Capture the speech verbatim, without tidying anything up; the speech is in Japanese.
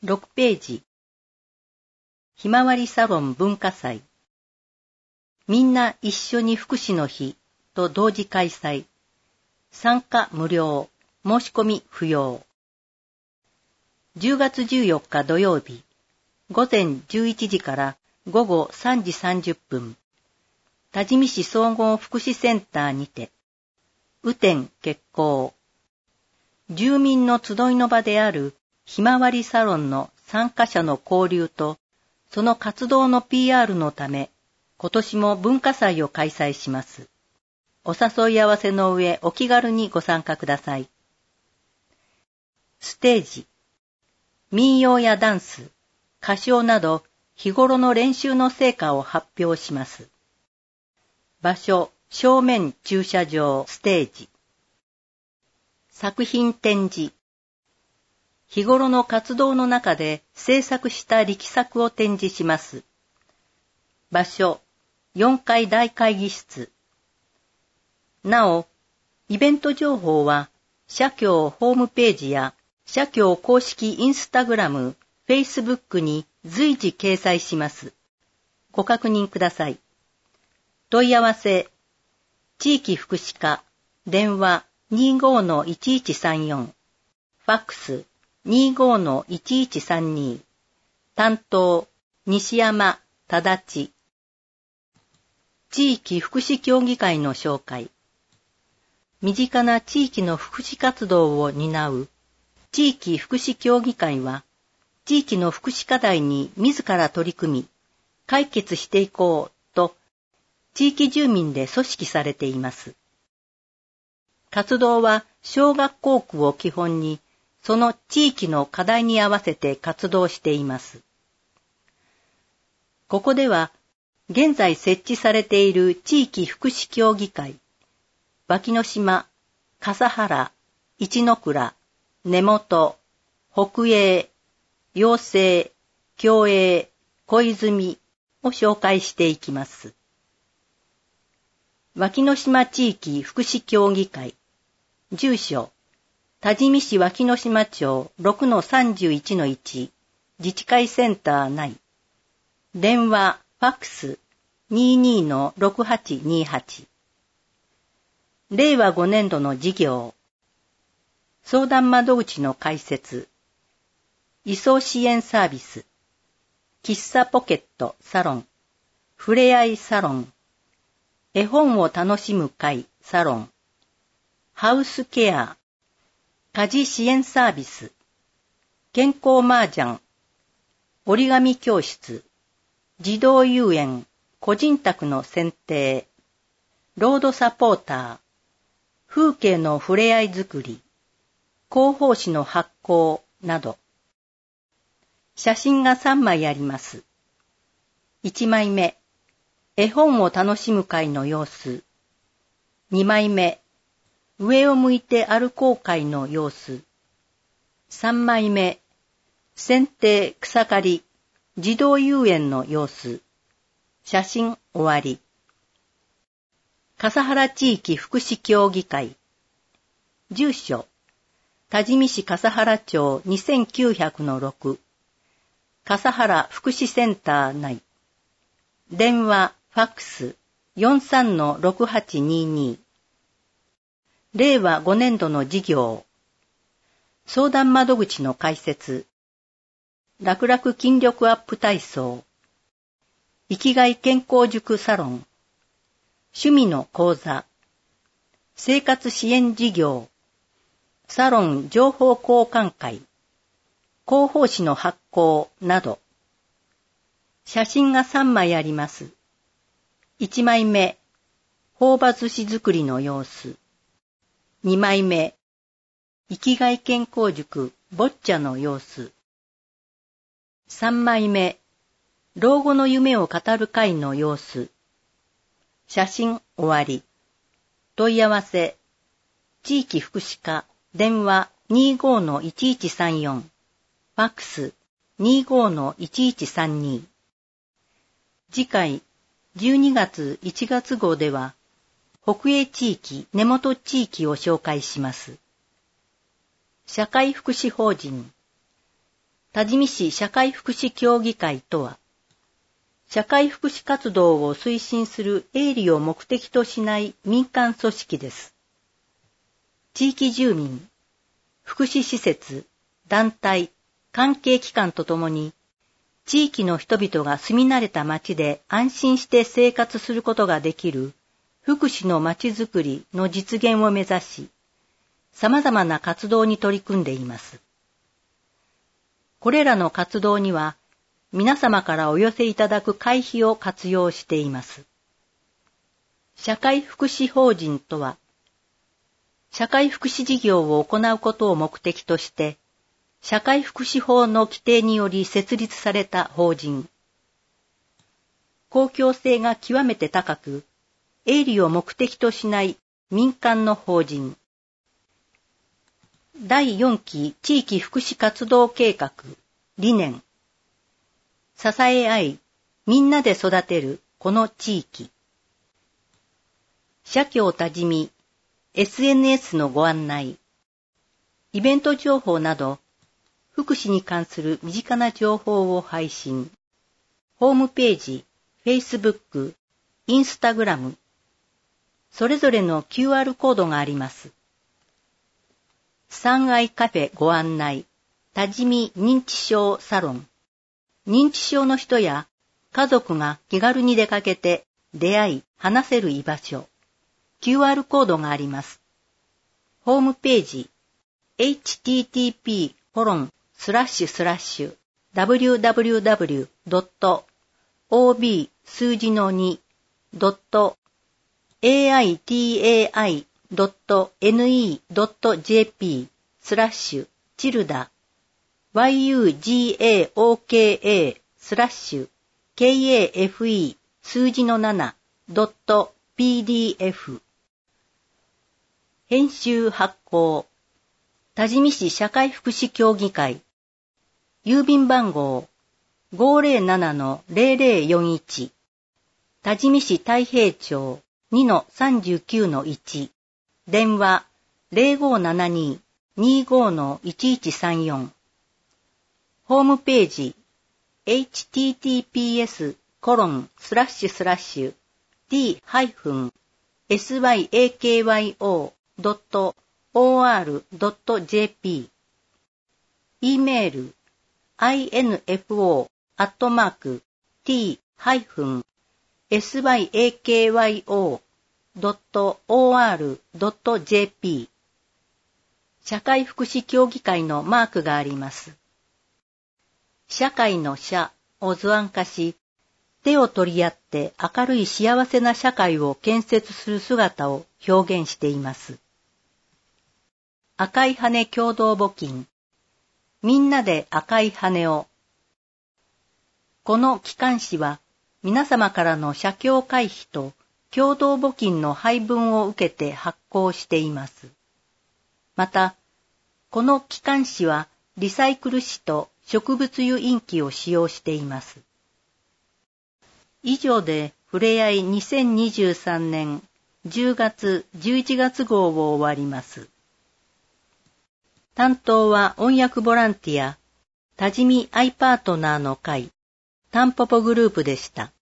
ろくページ。ひまわりサロン文化祭。みんな一緒に福祉の日と同時開催。参加無料。申し込み不要。じゅうがつじゅうよっか土曜日。午前じゅういちじから午後さんじさんじゅっぷん。多治見市総合福祉センターにて。雨天決行。住民の集いの場であるひまわりサロンの参加者の交流と、その活動の ピーアール のため、今年も文化祭を開催します。お誘い合わせの上、お気軽にご参加ください。ステージ。民謡やダンス、歌唱など、日頃の練習の成果を発表します。場所、正面駐車場ステージ。作品展示。日頃の活動の中で制作した力作を展示します。場所、よんかい大会議室。なお、イベント情報は、社協ホームページや、社協公式インスタグラム、フェイスブックに随時掲載します。ご確認ください。問い合わせ、地域福祉課、電話 にじゅうごのいちいちさんよん、ファックス にじゅうごのいちいちさんに、担当、西山忠地。地域福祉協議会の紹介。身近な地域の福祉活動を担う地域福祉協議会は、地域の福祉課題に自ら取り組み、解決していこうと、地域住民で組織されています。活動は小学校区を基本に、その地域の課題に合わせて活動しています。ここでは、現在設置されている地域福祉協議会、脇の島、笠原、一ノ倉、根本、北栄、陽生、共栄、小泉を紹介していきます。脇の島地域福祉協議会、住所、多治見市脇の島町 ろくのさんじゅういちのいち、自治会センター内。電話、ファックス にじゅうにのろくはちにはち。れいわごねんどの事業。相談窓口の開設。移送支援サービス。喫茶ポケットサロン。ふれあいサロン。絵本を楽しむ会サロン。ハウスケア。家事支援サービス。健康麻雀。折り紙教室。児童遊園。個人宅の選定。ロードサポーター。風景のふれあいづくり。広報誌の発行など。写真がさんまいあります。いちまいめ。絵本を楽しむ会の様子。にまいめ。上を向いて歩こう会の様子。さんまいめ。剪定草刈り児童遊園の様子。写真終わり。笠原地域福祉協議会。住所。多治見市笠原町にせんきゅうひゃくのろく。笠原福祉センター内。電話、ファックス よんじゅうさんのろくはちにに。れいわごねんどの事業。相談窓口の開設。楽々筋力アップ体操。生きがい健康塾サロン。趣味の講座。生活支援事業。サロン情報交換会。広報誌の発行など。写真がさんまいあります。いちまいめ。朴葉寿司作りの様子。にまいめ。生きがい健康塾ボッチャの様子。さんまいめ。老後の夢を語る会の様子。写真終わり。問い合わせ。地域福祉課電話 にじゅうごのいちいちさんよん。ファックス にじゅうごのいちいちさんに。次回じゅうにがついちがつ号では北栄地域根本地域を紹介します。社会福祉法人多治見市社会福祉協議会とは、社会福祉活動を推進する営利を目的としない民間組織です。地域住民、福祉施設、団体、関係機関とともに、地域の人々が住み慣れた町で安心して生活することができる福祉の町づくりの実現を目指し、様々な活動に取り組んでいます。これらの活動には、皆様からお寄せいただく会費を活用しています。社会福祉法人とは、社会福祉事業を行うことを目的として、社会福祉法の規定により設立された法人。公共性が極めて高く、営利を目的としない民間の法人。だいよんき地域福祉活動計画、理念。支え合い、みんなで育てるこの地域。社協多治見、エスエヌエス のご案内。イベント情報など、福祉に関する身近な情報を配信。ホームページ、Facebook、Instagram、それぞれの キューアール コードがあります。三愛カフェご案内、多治見認知症サロン。認知症の人や家族が気軽に出かけて出会い、話せる居場所。キューアール コードがあります。ホームページ、エイチティーティーピーコロンスラッシュスラッシュダブリューダブリューダブリュードットオービー 数字のにドットエーアイティーエーアイドットネットジェーピー スラッシュチルダ ユージェーオーケーエー スラッシュ ケーエーエフイー 数字のななドットピーディーエフ 編集発行多治見市社会福祉協議会郵便番号 ごーぜろななのゼロゼロよんいち 多治見市太平町 にのさんじゅうきゅうのいち 電話 ゼロごーななに にーごーのいちいちさんよん ホームページ エイチティーティーピーエスコロンスラッシュスラッシュ ディーハイフンエスワイエーケーワイオードットオーアールドットジェーピー E メール アイエヌエフオー アットマーク ティーハイフンエスワイエーケーワイオードットオーアールドットジェーピー 社会福祉協議会のマークがあります。社会の社を図案化し、手を取り合って明るい幸せな社会を建設する姿を表現しています。赤い羽共同募金。みんなで赤い羽を。この機関誌は皆様からの社協会費と共同募金の配分を受けて発行しています。また、この機関誌はリサイクル紙と植物油インキを使用しています。以上でふれあいにせんにじゅうさんねんじゅうがつじゅういちがつ号を終わります。担当は音訳ボランティア、多治見アイパートナーの会、タンポポグループでした。